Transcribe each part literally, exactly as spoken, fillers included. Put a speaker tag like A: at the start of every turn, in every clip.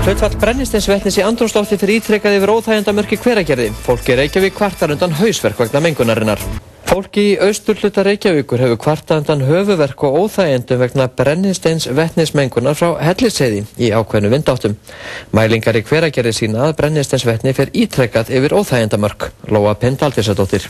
A: Hlutfall brennisteinsvetnis í andrúmslofti fer ítrekað yfir óþægindamörk í Hveragerði. Fólk í Reykjavík kvartar undan hausverk vegna mengunarinnar. Fólk í austurhluta Reykjavíkur hefur kvartað undan höfuðverk og óþægindum vegna brennisteinsvetnismengunar frá Hellisheiði í ákveðnu vindáttum. Mælingar í Hveragerði sýna að brennisteinsvetni fer ítrekað yfir óþægindamörk. Lóa Pindaldísadóttir.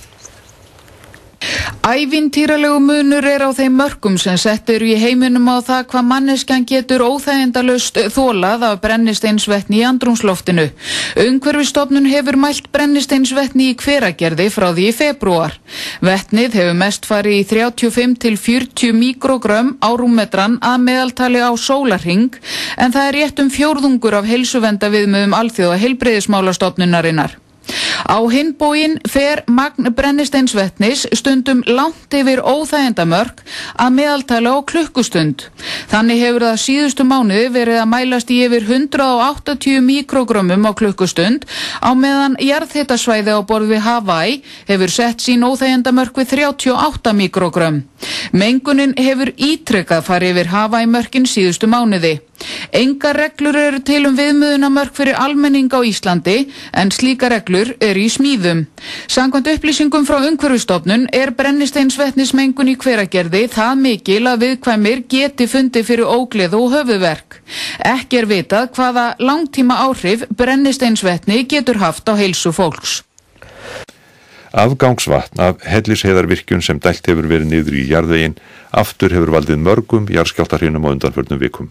B: Ævintýralegu munur er á þeim mörkum sem sett eru í heiminum á það hvað manneskjan getur óþægindalaust þolað af brennisteinsvetni í andrúmsloftinu. Umhverfisstofnun hefur mælt brennisteinsvetni í Hveragerði frá því í febrúar. Vetnið hefur mest farið í þrjátíu og fimm til fjörutíu míkrógrömm á rúmmetran að meðaltali á sólarhring, en það er rétt um fjórðungur af heilsuverndarviðmiðum Alþjóða heilbrigðismálastofnunarinnar. Á hinn bóginn fer magn brennisteinsvetnis stundum langt yfir óþægindamörk að meðaltali á klukkustund. Þannig hefur það síðustu mánuði verið að mælast í yfir hundrað og áttatíu míkrógrömmum á klukkustund, á meðan jarðhitasvæði á borð við Hawaii hefur sett sín óþægindamörk við þrjátíu og átta míkrógrömm. Mengunin hefur ítrekað farið yfir Hawaii mörkin síðustu mánuði. Engar reglur eru til um viðmiðunarmörk fyrir almenning á Íslandi, en slíkar reglur eru í smíðum. Samkvæmt upplýsingum frá Umhverfisstofnun er brennisteinsvetnismengun í Hveragerði það mikil að viðkvæmir geti fundið fyrir ógleði og höfuðverk. Ekki er vitað hvaða langtíma áhrif brennisteinsvetni getur haft á heilsu fólks.
C: Afgangsvatn af Hellisheiðarvirkjun sem dælt hefur verið niður í jarðveginn aftur hefur valdið mörgum jarðskjálftahrínum á undanförnum vikum.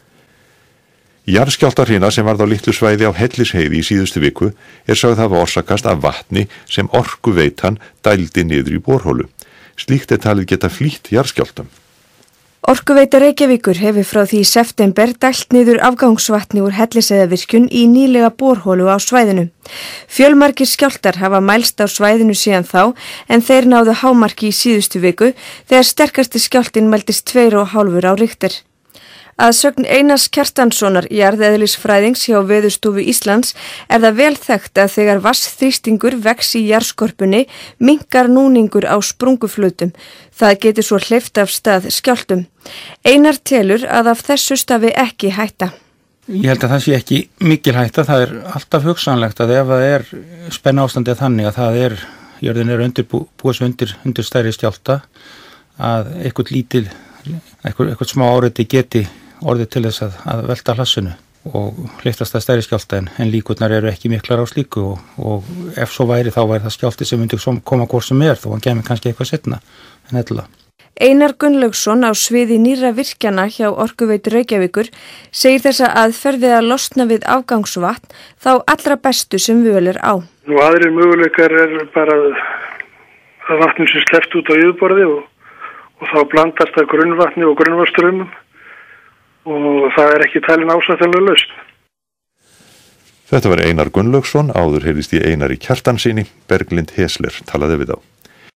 C: Jarðskjálftahrina sem varð á litlu svæði á Hellisheiði í síðustu viku er sögð hafa orsakast af vatni sem Orkuveitan dældi niður í borholu. Slíkt er talið geta flýtt jarðskjálftum.
D: Orkuveita Reykjavíkur hefur frá því í september dælt niður afgangsvatni úr Hellisheiðarvirkjun í nýlega borholu á svæðinu. Fjölmargir skjálftar hafa mælst á svæðinu síðan þá, en þeir náðu hámarki í síðustu viku þegar sterkasti skjálftinn mældist tveir og hálfur á Richter. Að sögn Einars Kjartanssonar jarðeðlisfræðings hjá Veðurstofu Íslands er það vel þekkt að þegar vatnsþrýstingur vex í jarðskorpunni minnkar núningur á sprunguflötum. Það getur svo hleypt af stað skjálftum. Einar telur að af þessu stafi ekki hætta.
E: Ég held að það sé ekki mikil hætta. Það er alltaf hugsanlegt að ef það er spenna ástandið þannig að það er, jörðin er undirbúið undir, undir stærri skjálfta, að eitthvað lítil, eitthvað, eitthvað smá áreiti geti orðið til þess að, að velta hlassinu og hleyftast að stærri skjálfta, en, en líkurnar eru ekki miklar á slíku og, og ef svo væri þá væri það skjálfti sem myndi koma hvort sem er, þó hann kemur kannski eitthvað setna en ella.
D: Einar Gunnlaugsson á sviði nýrra virkjana hjá Orkuveitu Reykjavíkur segir þessa aðferð við að losna við afgangsvatn þá allra bestu sem völ er á.
F: Nú aðrir möguleikar er bara að vatnum sem sleppt út á yfirborði og, og þá blandast það grunnvatni og grunnvatnsstraumum og það er ekki talin ásættanlega lausn.
C: Þetta var Einar Gunnlaugsson, áður heyrðist í Einari Kjartanssyni, Berglind Hesler talaði við á.